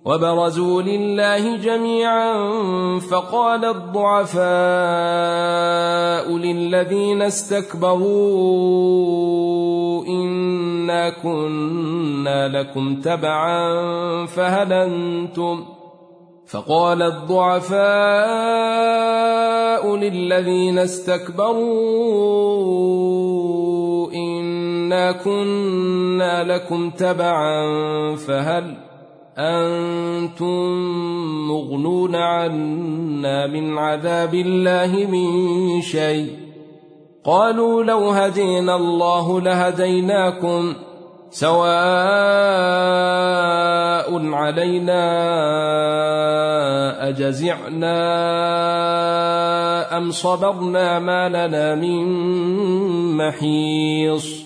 وبرزوا لله جميعا فقال الضعفاء للذين استكبروا إنا كنا لكم تبعا فهل أنتم مغنون عنا من عذاب الله من شيء قالوا لو هدينا الله لهديناكم سواء علينا أجزعنا أم صبرنا ما لنا من محيص